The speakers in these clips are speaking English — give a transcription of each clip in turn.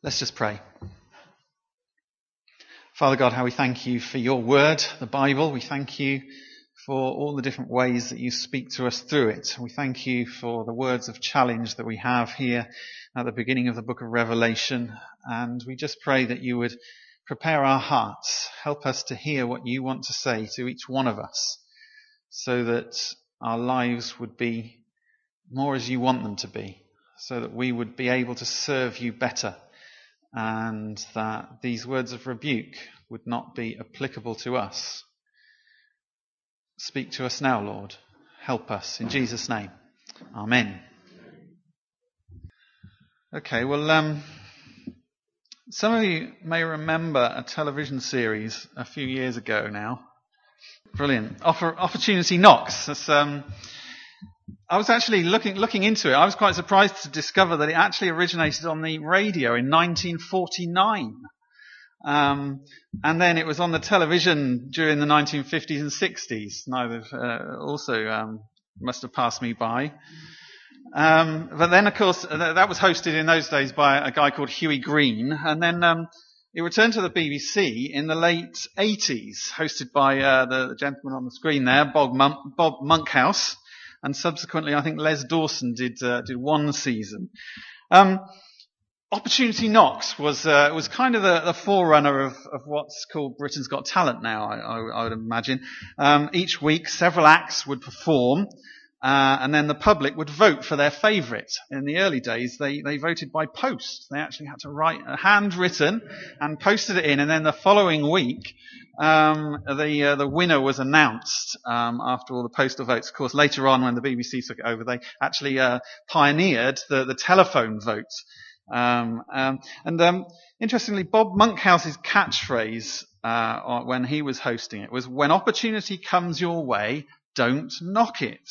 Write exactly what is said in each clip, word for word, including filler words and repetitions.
Let's just pray. Father God, how we thank you for your word, the Bible. We thank you for all the different ways that you speak to us through it. We thank you for the words of challenge that we have here at the beginning of the book of Revelation. And we just pray that you would prepare our hearts, help us to hear what you want to say to each one of us, so that our lives would be more as you want them to be, so that we would be able to serve you better, and that these words of rebuke would not be applicable to us. Speak to us now, Lord. Help us. In Jesus' name. Amen. Okay, well, um, some of you may remember a television series a few years ago now. Brilliant. Oppor- Opportunity Knocks. That's, um, I was actually looking looking into it. I was quite surprised to discover that it actually originated on the radio in nineteen forty-nine. Um, and then it was on the television during the nineteen fifties and sixties. Neither uh, also um, must have passed me by. Um, but then, of course, that was hosted in those days by a guy called Hughie Green. And then um, it returned to the B B C in the late eighties, hosted by uh, the, the gentleman on the screen there, Bob, Mon- Bob Monkhouse. And subsequently, I think Les Dawson did uh, did one season. Um, Opportunity Knocks was uh, was kind of the, the forerunner of, of what's called Britain's Got Talent now, I, I, I would imagine. Um, each week, several acts would perform, uh, and then the public would vote for their favourite. In the early days, they, they voted by post. They actually had to write a handwritten and posted it in, and then the following week, um, the uh, the winner was announced um, after all the postal votes. Of course, later on, when the B B C took it over, they actually uh, pioneered the, the telephone vote. Um, um, and um, interestingly, Bob Monkhouse's catchphrase uh, when he was hosting it was, "When opportunity comes your way, don't knock it."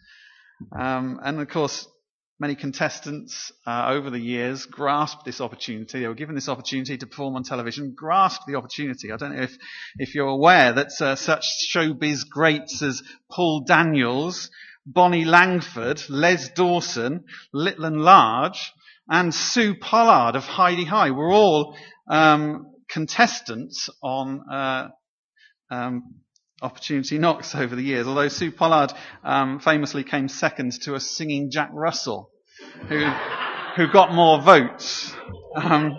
Um, and of course, many contestants uh, over the years grasped this opportunity. They were given this opportunity to perform on television, grasped the opportunity. I don't know if, if you're aware that uh, such showbiz greats as Paul Daniels, Bonnie Langford, Les Dawson, Little and Large, and Sue Pollard of Heidi High were all um, contestants on uh, um, Opportunity Knocks over the years, although Sue Pollard um, famously came second to a singing Jack Russell, who who got more votes. Um,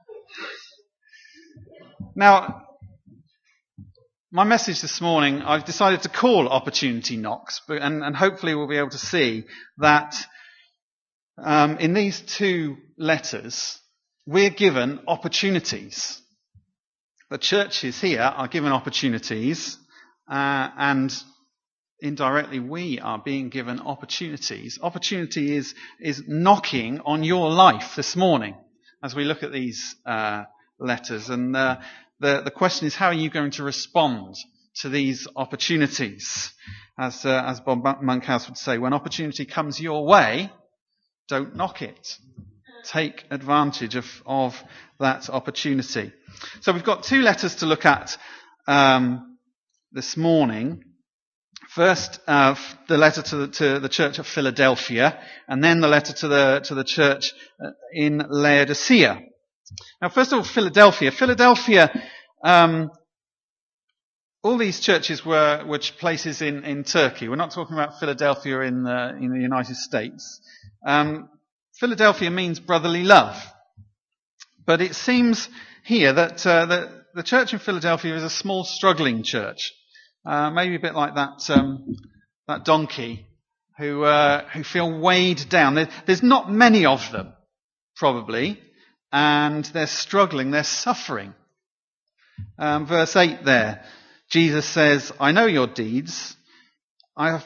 now, my message this morning, I've decided to call Opportunity Knocks, but, and, and hopefully we'll be able to see that um, in these two letters, we're given opportunities. The churches here are given opportunities. Uh, and indirectly we are being given opportunities. Opportunity is, is knocking on your life this morning as we look at these uh, letters. And uh, the, the question is, how are you going to respond to these opportunities? As, uh, as Bob Monkhouse would say, when opportunity comes your way, don't knock it. Take advantage of, of that opportunity. So we've got two letters to look at um this morning. First, uh, the letter to the, to the church of Philadelphia, and then the letter to the to the church in Laodicea. Now, first of all, Philadelphia. Philadelphia. Um, all these churches were were places in, in Turkey. We're not talking about Philadelphia in the in the United States. Um, Philadelphia means brotherly love, but it seems here that uh, the the church in Philadelphia is a small, struggling church. Uh, maybe a bit like that um, that donkey who uh, who feel weighed down. There, there's not many of them, probably, and they're struggling, they're suffering. Um, verse eight there, Jesus says, "I know your deeds. I have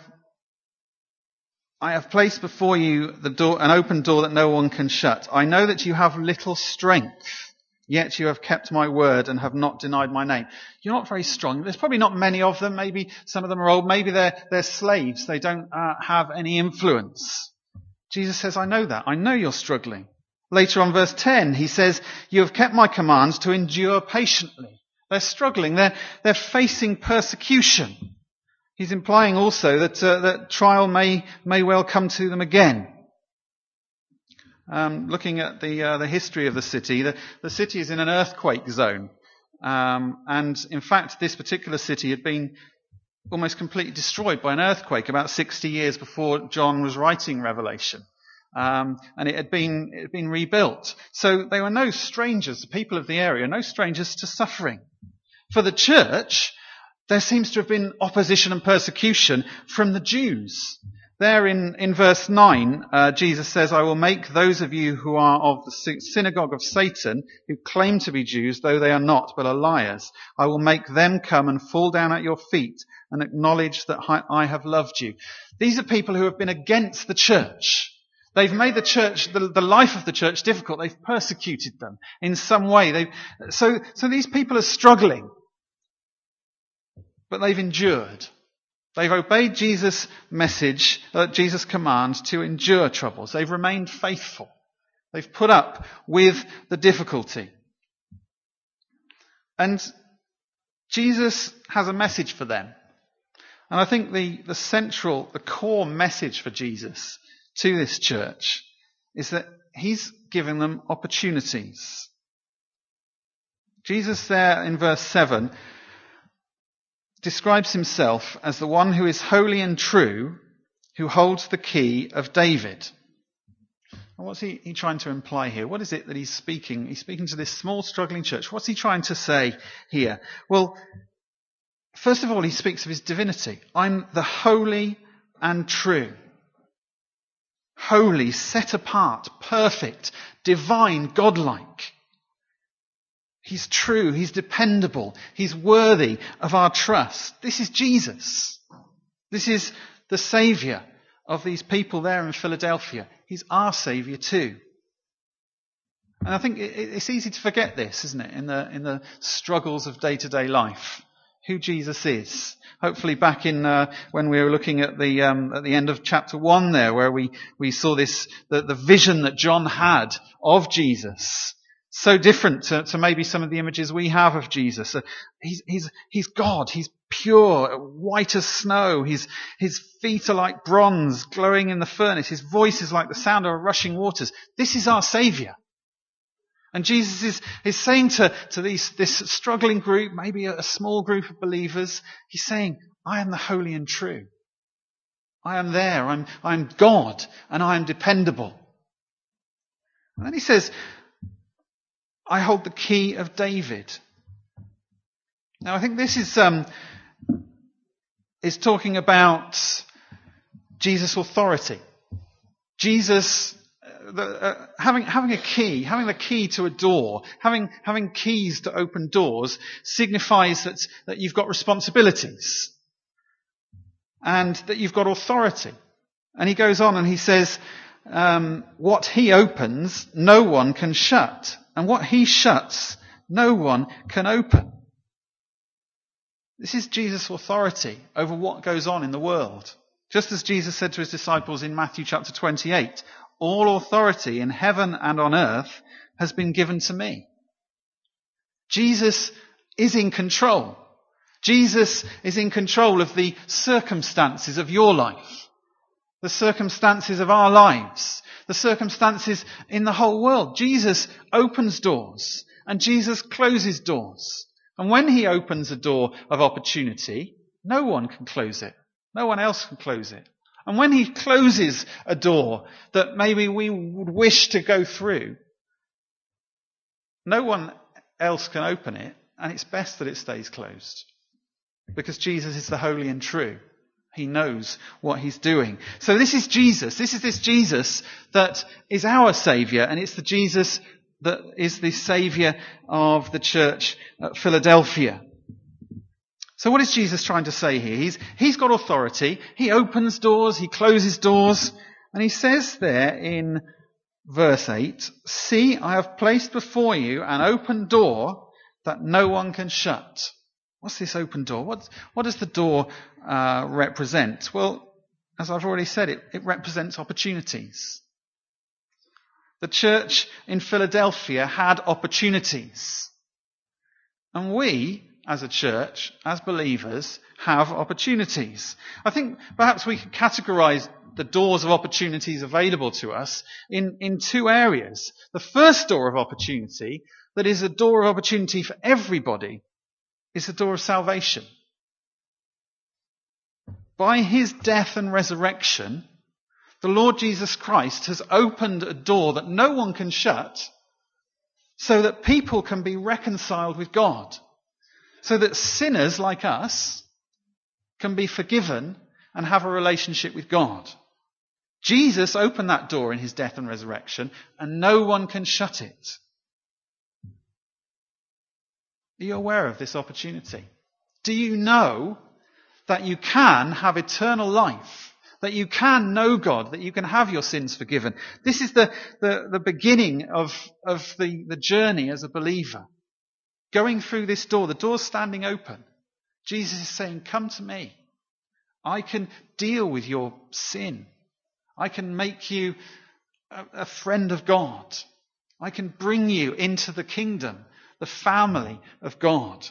I have placed before you the door, an open door that no one can shut. I know that you have little strength. Yet you have kept my word and have not denied my name." You're not very strong. There's probably not many of them. Maybe some of them are old. Maybe they're, they're slaves. They don't uh, have any influence. Jesus says, "I know that. I know you're struggling." Later on, verse ten, he says, "You have kept my commands to endure patiently." They're struggling. They're, they're facing persecution. He's implying also that, uh, that trial may, may well come to them again. Um, looking at the uh, the history of the city, the, the city is in an earthquake zone. Um, and in fact, this particular city had been almost completely destroyed by an earthquake about sixty years before John was writing Revelation. Um, and it had been it had been rebuilt. So they were no strangers, the people of the area, no strangers to suffering. For the church, there seems to have been opposition and persecution from the Jews. There in, in verse nine, uh, Jesus says, I will make those of you who are of the synagogue of Satan, who claim to be Jews, though they are not, but are liars, I will make them come and fall down at your feet and acknowledge that I have loved you. These are people who have been against the church. They've made the church, the, the life of the church difficult. They've persecuted them in some way. They've, so, so these people are struggling, but they've endured. They've obeyed Jesus' message, uh, Jesus' command to endure troubles. They've remained faithful. They've put up with the difficulty. And Jesus has a message for them. And I think the, the central, the core message for Jesus to this church is that he's giving them opportunities. Jesus there in verse seven describes himself as the one who is holy and true, who holds the key of David. And what's he, he trying to imply here? What is it that he's speaking? He's speaking to this small, struggling church. What's he trying to say here? Well, first of all, he speaks of his divinity. I'm the holy and true. Holy, set apart, perfect, divine, godlike. He's true, he's dependable, he's worthy of our trust. This is Jesus. This is the Saviour of these people there in Philadelphia. He's our Saviour too. And I think it's easy to forget this, isn't it, in the in the struggles of day-to-day life, who Jesus is. Hopefully back in uh, when we were looking at the um, at the end of chapter one there, where we, we saw this the, the vision that John had of Jesus. So different to, to maybe some of the images we have of Jesus. Uh, he's, he's, he's God. He's pure, white as snow. His, his feet are like bronze glowing in the furnace. His voice is like the sound of rushing waters. This is our Saviour. And Jesus is, is saying to, to these, this struggling group, maybe a, a small group of believers, he's saying, I am the holy and true. I am there. I'm, I'm God and I am dependable. And then he says, I hold the key of David. Now I think this is, um, is talking about Jesus' authority. Jesus, uh, the, uh, having, having a key, having the key to a door, having, having keys to open doors signifies that, that you've got responsibilities and that you've got authority. And he goes on and he says, um, what he opens, no one can shut. And what he shuts, no one can open. This is Jesus' authority over what goes on in the world. Just as Jesus said to his disciples in Matthew chapter twenty-eight, all authority in heaven and on earth has been given to me. Jesus is in control. Jesus is in control of the circumstances of your life, the circumstances of our lives, the circumstances in the whole world. Jesus opens doors and Jesus closes doors. And when he opens a door of opportunity, no one can close it. No one else can close it. And when he closes a door that maybe we would wish to go through, no one else can open it, and it's best that it stays closed. Because Jesus is the holy and true. He knows what he's doing. So this is Jesus. This is this Jesus that is our Saviour, and it's the Jesus that is the Saviour of the church at Philadelphia. So what is Jesus trying to say here? He's, he's got authority. He opens doors, he closes doors, and he says there in verse eight, see, I have placed before you an open door that no one can shut. What's this open door? What, what does the door uh, represent? Well, as I've already said, it, it represents opportunities. The church in Philadelphia had opportunities. And we, as a church, as believers, have opportunities. I think perhaps we could categorize the doors of opportunities available to us in, in two areas. The first door of opportunity, that is a door of opportunity for everybody, is the door of salvation. By his death and resurrection, the Lord Jesus Christ has opened a door that no one can shut, so that people can be reconciled with God. So that sinners like us can be forgiven and have a relationship with God. Jesus opened that door in his death and resurrection, and no one can shut it. Are you aware of this opportunity? Do you know that you can have eternal life? That you can know God, that you can have your sins forgiven? This is the, the, the beginning of, of the, the journey as a believer. Going through this door, the door's standing open. Jesus is saying, come to me. I can deal with your sin. I can make you a, a friend of God. I can bring you into the kingdom, the family of God.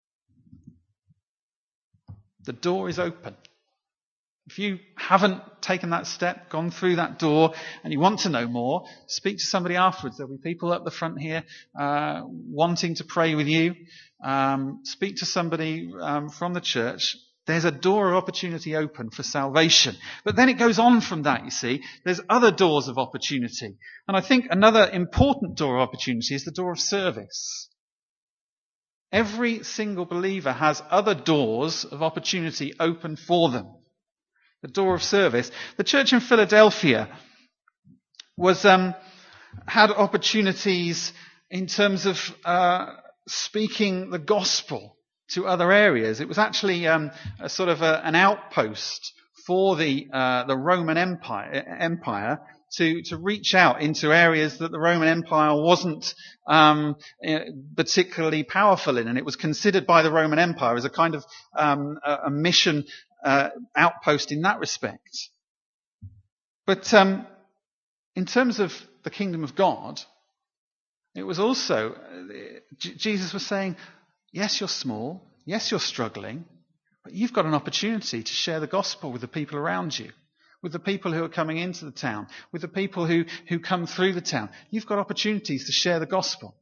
The door is open. If you haven't taken that step, gone through that door, and you want to know more, speak to somebody afterwards. There'll be people up the front here uh, wanting to pray with you. Um, speak to somebody um, from the church. There's a door of opportunity open for salvation. But then it goes on from that, you see. There's other doors of opportunity. And I think another important door of opportunity is the door of service. Every single believer has other doors of opportunity open for them. The door of service. The church in Philadelphia was um, had opportunities in terms of uh, speaking the gospel to other areas. It was actually um, a sort of a, an outpost for the uh, the Roman Empire, Empire to to reach out into areas that the Roman Empire wasn't um, particularly powerful in, and it was considered by the Roman Empire as a kind of um, a, a mission uh, outpost in that respect. But um, in terms of the kingdom of God, it was also J- Jesus was saying, yes, you're small, yes, you're struggling, but you've got an opportunity to share the gospel with the people around you, with the people who are coming into the town, with the people who, who come through the town. You've got opportunities to share the gospel.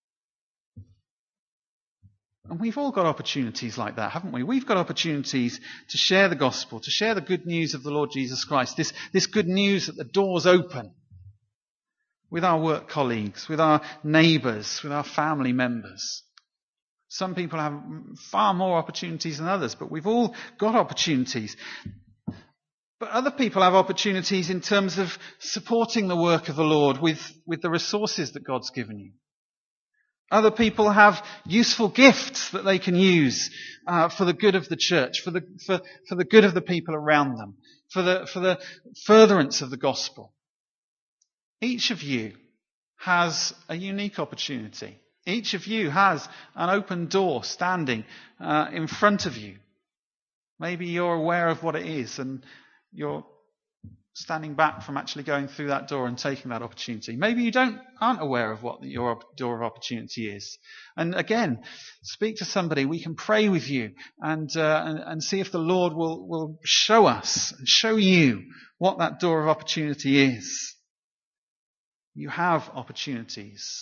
And we've all got opportunities like that, haven't we? We've got opportunities to share the gospel, to share the good news of the Lord Jesus Christ, this, this good news that the door's open with our work colleagues, with our neighbours, with our family members. Some people have far more opportunities than others, but we've all got opportunities. But other people have opportunities in terms of supporting the work of the Lord with, with the resources that God's given you. Other people have useful gifts that they can use uh, for the good of the church, for the for, for the good of the people around them, for the for the furtherance of the gospel. Each of you has a unique opportunity. Each of you has an open door standing uh, in front of you. Maybe you're aware of what it is and you're standing back from actually going through that door and taking that opportunity. Maybe you don't aren't aware of what your door of opportunity is. And again, speak to somebody. We can pray with you and uh, and, and see if the Lord will, will show us and show you what that door of opportunity is. You have opportunities.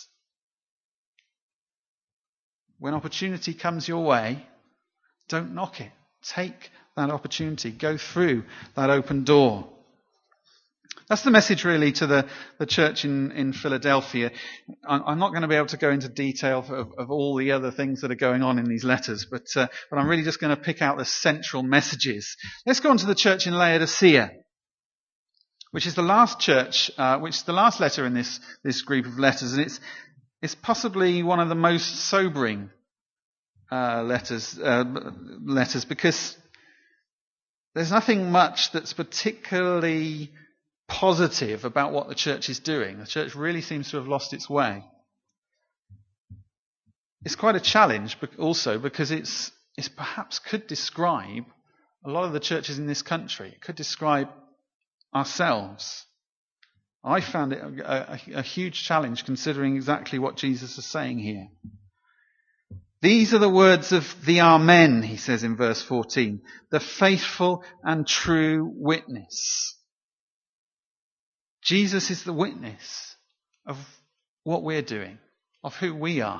When opportunity comes your way, don't knock it. Take that opportunity. Go through that open door. That's the message really to the, the church in, in Philadelphia. I'm not going to be able to go into detail of, of all the other things that are going on in these letters, but, uh, but I'm really just going to pick out the central messages. Let's go on to the church in Laodicea, which is the last church, uh, which is the last letter in this, this group of letters, and it's, it's possibly one of the most sobering uh, letters, uh, letters because there's nothing much that's particularly positive about what the church is doing. The church really seems to have lost its way. It's quite a challenge also because it's, it's perhaps could describe a lot of the churches in this country. It could describe ourselves. I found it a, a, a huge challenge considering exactly what Jesus is saying here. These are the words of the Amen, he says in verse fourteen, the faithful and true witness. Jesus is the witness of what we're doing, of who we are.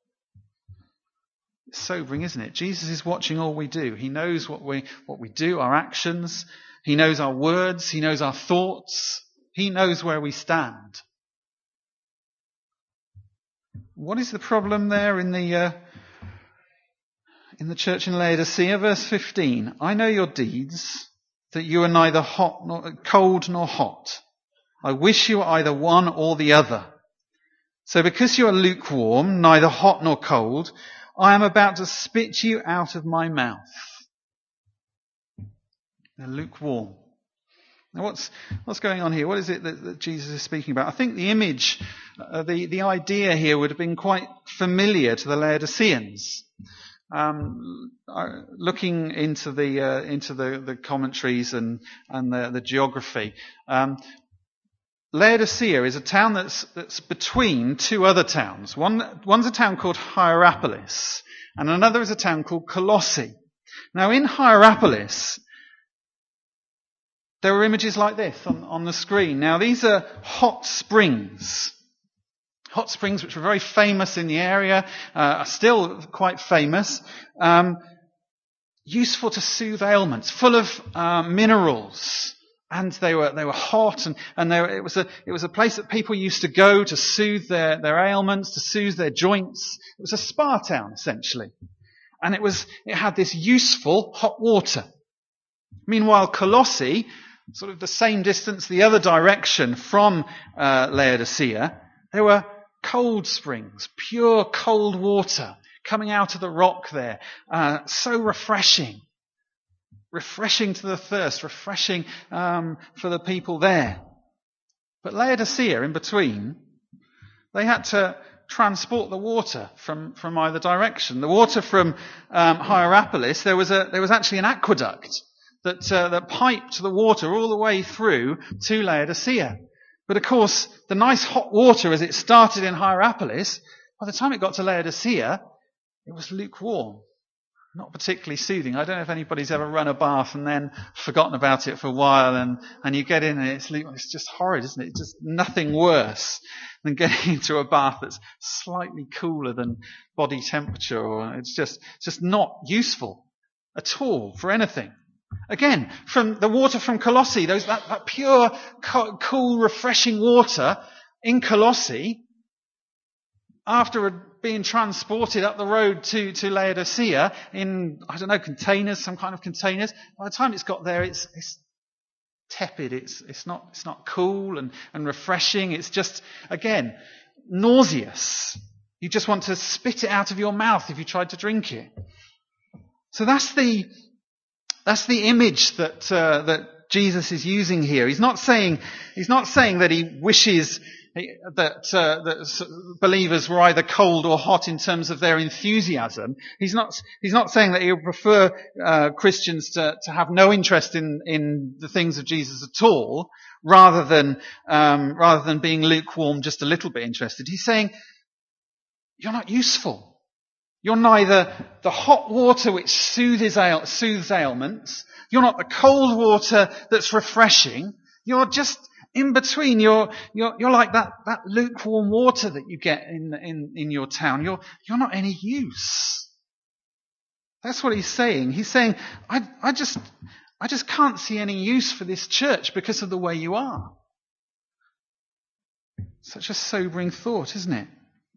It's sobering, isn't it? Jesus is watching all we do. He knows what we what we do, our actions. He knows our words. He knows our thoughts. He knows where we stand. What is the problem there in the uh, in the church in Laodicea? Verse fifteen. I know your deeds, that you are neither hot nor cold nor hot. I wish you were either one or the other. So because you are lukewarm, neither hot nor cold, I am about to spit you out of my mouth. They're lukewarm. Now what's, what's going on here? What is it that, that Jesus is speaking about? I think the image, uh, the, the idea here would have been quite familiar to the Laodiceans. Um, uh, looking into the, uh, into the, the commentaries and, and the, the geography, um, Laodicea is a town that's, that's between two other towns. One, one's a town called Hierapolis, and another is a town called Colossae. Now in Hierapolis, there are images like this on, on the screen. Now these are hot springs. Hot springs which were very famous in the area, uh, are still quite famous. Um, useful to soothe ailments, full of uh, minerals. And they were they were hot, and and they were, it was a it was a place that people used to go to soothe their their ailments, to soothe their joints. It was a spa town essentially, and it was it had this useful hot water. Meanwhile, Colossae, sort of the same distance the other direction from uh, Laodicea, there were cold springs, pure cold water coming out of the rock there, uh, so refreshing. Refreshing to the thirst, refreshing um, for the people there. But Laodicea, in between, they had to transport the water from, from either direction. The water from um, Hierapolis, there was a there was actually an aqueduct that uh, that piped the water all the way through to Laodicea. But of course, the nice hot water, as it started in Hierapolis, by the time it got to Laodicea, it was lukewarm. Not particularly soothing. I don't know if anybody's ever run a bath and then forgotten about it for a while, and, and you get in and it's, it's just horrid, isn't it? It's just nothing worse than getting into a bath that's slightly cooler than body temperature, or it's just, it's just not useful at all for anything. Again, from the water from Colossae, those, that, that pure, co- cool, refreshing water in Colossae, after being transported up the road to, to Laodicea in, I don't know, containers, some kind of containers, by the time it's got there, it's, it's tepid. It's, it's not, it's not cool and, and refreshing. It's just, again, nauseous. You just want to spit it out of your mouth if you tried to drink it. So that's the, that's the image that, uh, that Jesus is using here. He's not saying, he's not saying that he wishes that, uh, that believers were either cold or hot in terms of their enthusiasm. He's not, he's not saying that he would prefer, uh, Christians to, to have no interest in, in the things of Jesus at all, rather than, um, rather than being lukewarm, just a little bit interested. He's saying, you're not useful. You're neither the hot water which soothes, ail- soothes ailments. You're not the cold water that's refreshing. You're just in between. You're, you're, you're like that, that lukewarm water that you get in, in, in your town. You're, you're not any use. That's what he's saying. He's saying, I, I just, I just can't see any use for this church because of the way you are. Such a sobering thought, isn't it?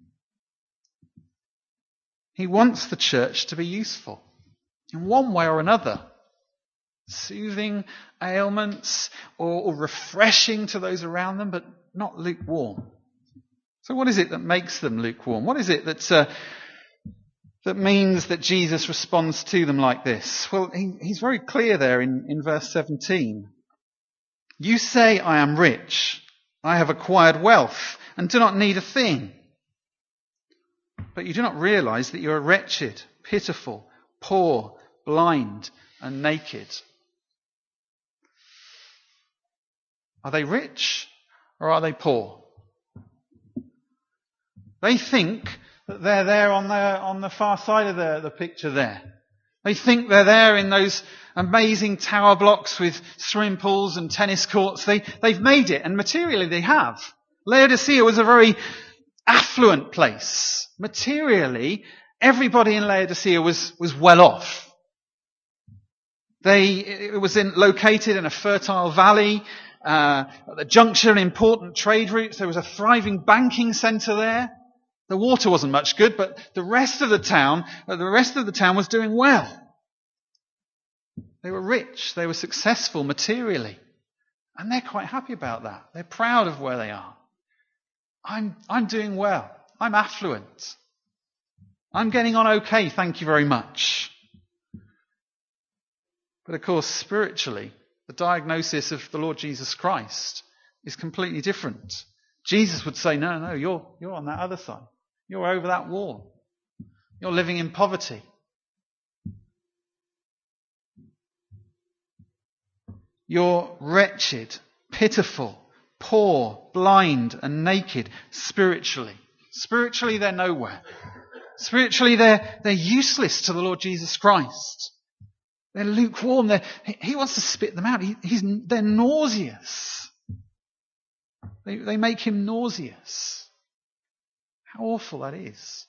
He wants the church to be useful in one way or another. Soothing ailments or, or refreshing to those around them, but not lukewarm. So what is it that makes them lukewarm? What is it that, uh, that means that Jesus responds to them like this? Well, he, he's very clear there in, in verse seventeen. You say, I am rich, I have acquired wealth, and do not need a thing. But you do not realize that you are wretched, pitiful, poor, blind, and naked. Are they rich or are they poor? They think that they're there on the on the far side of the, the picture there. They think they're there in those amazing tower blocks with swimming pools and tennis courts. They, they've made it, and materially they have. Laodicea was a very affluent place. Materially, everybody in Laodicea was, was well off. They, it was in, located in a fertile valley, uh, at the juncture of important trade routes. There was a thriving banking centre there. The water wasn't much good, but the rest of the town, the rest of the town was doing well. They were rich. They were successful materially. And they're quite happy about that. They're proud of where they are. I'm, I'm doing well. I'm affluent. I'm getting on okay, thank you very much. But of course, spiritually, the diagnosis of the Lord Jesus Christ is completely different. Jesus would say, no, no, you're, you're on that other side. You're over that wall. You're living in poverty. You're wretched, pitiful, poor, blind, and naked spiritually. Spiritually, they're nowhere. Spiritually, they're, they're useless to the Lord Jesus Christ. They're lukewarm. They're, he wants to spit them out. He, he's, they're nauseous. They, they make him nauseous. How awful that is.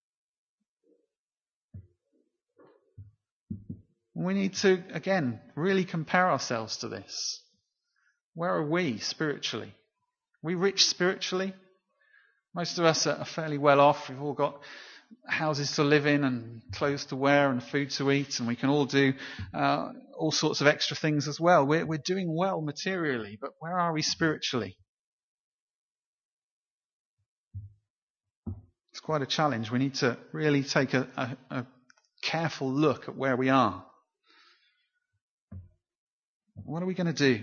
We need to, again, really compare ourselves to this. Where are we spiritually? Are we rich spiritually? Most of us are fairly well off. We've all got houses to live in and clothes to wear and food to eat, and we can all do uh, all sorts of extra things as well. We're, we're doing well materially, but where are we spiritually? It's quite a challenge. We need to really take a, a, a careful look at where we are. What are we going to do?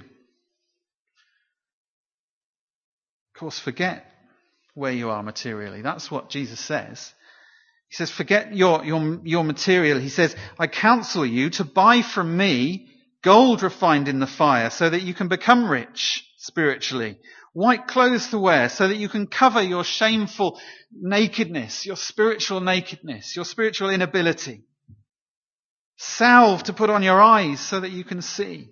Of course, forget where you are materially. That's what Jesus says. He says, forget your, your, your material. He says, I counsel you to buy from me gold refined in the fire so that you can become rich spiritually. White clothes to wear so that you can cover your shameful nakedness, your spiritual nakedness, your spiritual inability. Salve to put on your eyes so that you can see.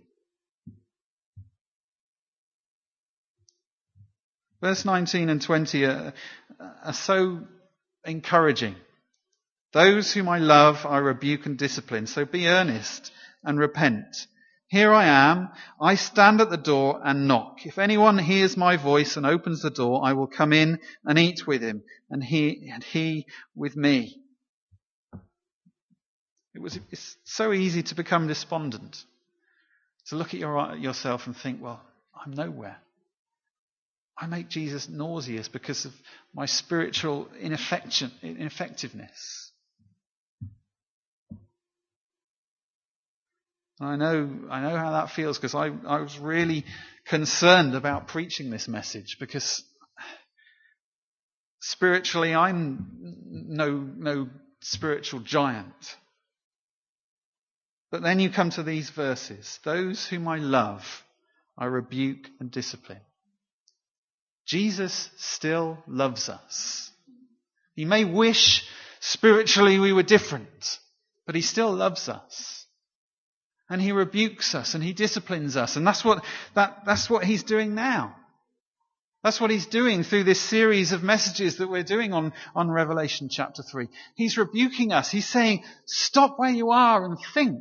Verse nineteen and twenty are, are so encouraging. Those whom I love, I rebuke and discipline. So be earnest and repent. Here I am. I stand at the door and knock. If anyone hears my voice and opens the door, I will come in and eat with him, and he and he with me. It was it's so easy to become despondent, to look at your, yourself and think, well, I'm nowhere. I make Jesus nauseous because of my spiritual ineffectiveness. I know, I know how that feels because I, I was really concerned about preaching this message because spiritually I'm no, no spiritual giant. But then you come to these verses. Those whom I love, I rebuke and discipline. Jesus still loves us. He may wish spiritually we were different, but he still loves us. And he rebukes us and he disciplines us. And that's what, that, that's what he's doing now. That's what he's doing through this series of messages that we're doing on, on Revelation chapter three. He's rebuking us. He's saying, stop where you are and think.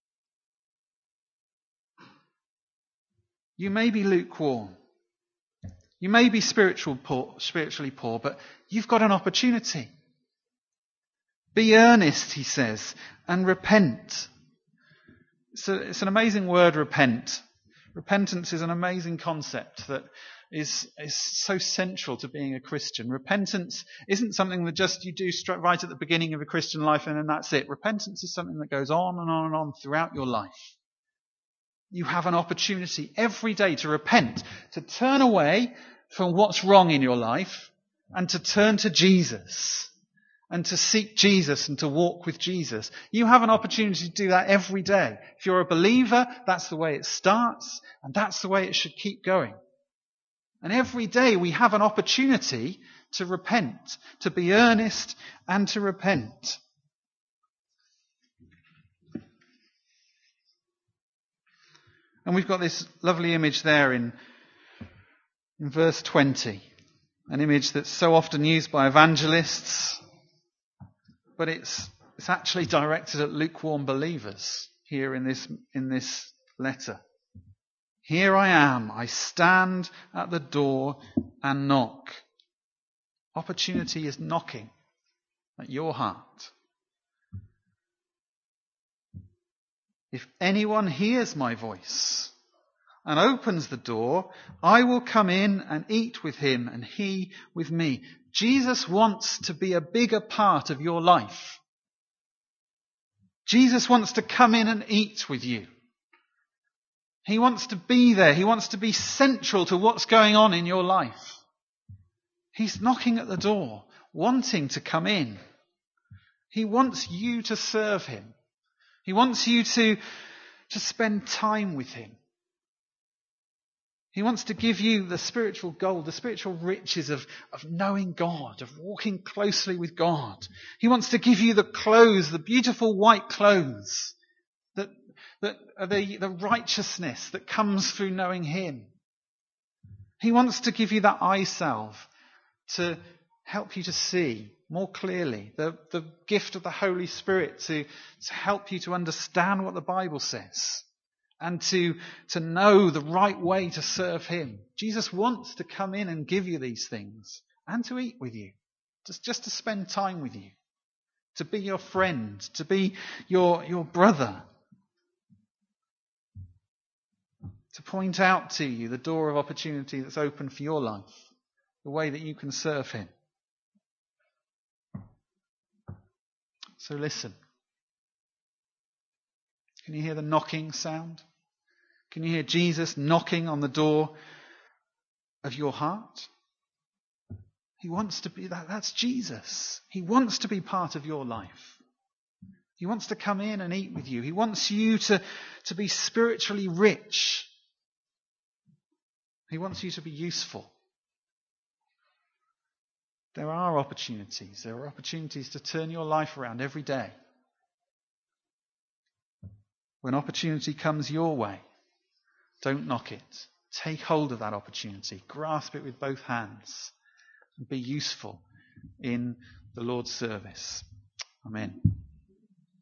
You may be lukewarm. You may be spiritual poor, spiritually poor, but you've got an opportunity. Be earnest, he says, and repent. It's, a, it's an amazing word, repent. Repentance is an amazing concept that is, is so central to being a Christian. Repentance isn't something that just you do right at the beginning of a Christian life and then that's it. Repentance is something that goes on and on and on throughout your life. You have an opportunity every day to repent, to turn away from what's wrong in your life and to turn to Jesus and to seek Jesus and to walk with Jesus. You have an opportunity to do that every day. If you're a believer, that's the way it starts and that's the way it should keep going. And every day we have an opportunity to repent, to be earnest and to repent. And we've got this lovely image there in, in verse twenty. An image that's so often used by evangelists, but it's, it's actually directed at lukewarm believers here in this, in this letter. Here I am, I stand at the door and knock. Opportunity is knocking at your heart. If anyone hears my voice and opens the door, I will come in and eat with him and he with me. Jesus wants to be a bigger part of your life. Jesus wants to come in and eat with you. He wants to be there. He wants to be central to what's going on in your life. He's knocking at the door, wanting to come in. He wants you to serve him. He wants you to, to spend time with him. He wants to give you the spiritual gold, the spiritual riches of, of knowing God, of walking closely with God. He wants to give you the clothes, the beautiful white clothes, that, that are the, the righteousness that comes through knowing him. He wants to give you that eye salve to help you to see more clearly, the, the gift of the Holy Spirit to, to help you to understand what the Bible says and to, to know the right way to serve him. Jesus wants to come in and give you these things and to eat with you, just, just to spend time with you, to be your friend, to be your, your brother, to point out to you the door of opportunity that's open for your life, the way that you can serve him. So listen. Can you hear the knocking sound? Can you hear Jesus knocking on the door of your heart? He wants to be that. That's Jesus. He wants to be part of your life. He wants to come in and eat with you. He wants you to, to be spiritually rich. He wants you to be useful. There are opportunities. There are opportunities to turn your life around every day. When opportunity comes your way, don't knock it. Take hold of that opportunity. Grasp it with both hands. And be useful in the Lord's service. Amen.